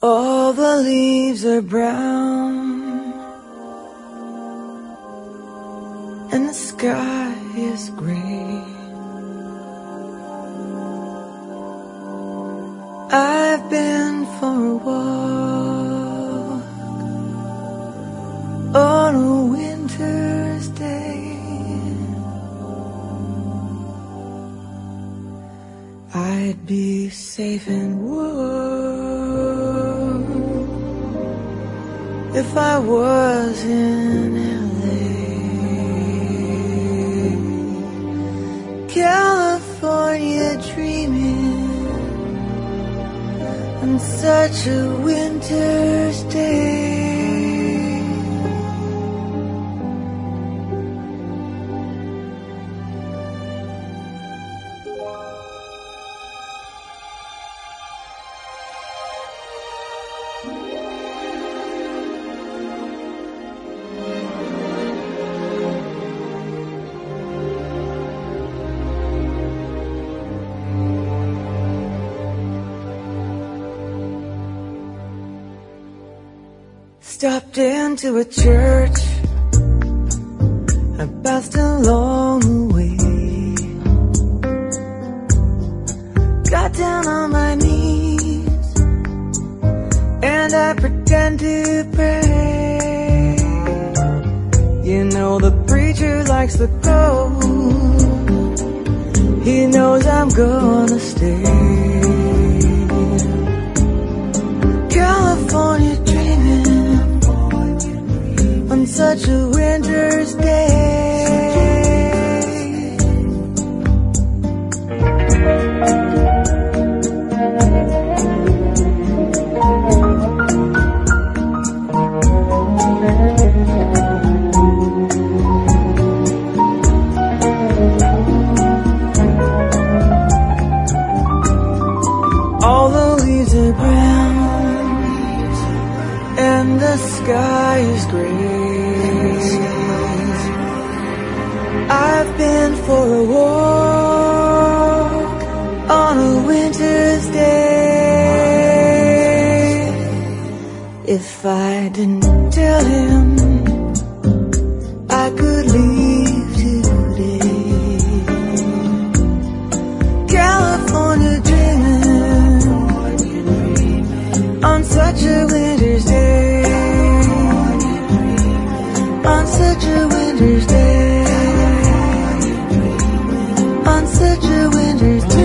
All the leaves are brown and the sky is gray. I've been for a walk on a winter's day. I'd be safe and warm if I was in LA, California, dreaming on such a winter's day. Stopped into a church, I passed along the way, got down on my knees, and I pretend to pray. You know the preacher likes the go, he knows I'm gonna stay. California dreaming on such a winter's day. All the leaves are brown and the sky is gray. I've been for a walk on a winter's day. If I didn't tell him I could leave today, California dreaming on such a winter's day, on such a winter's day, on such a winter's day.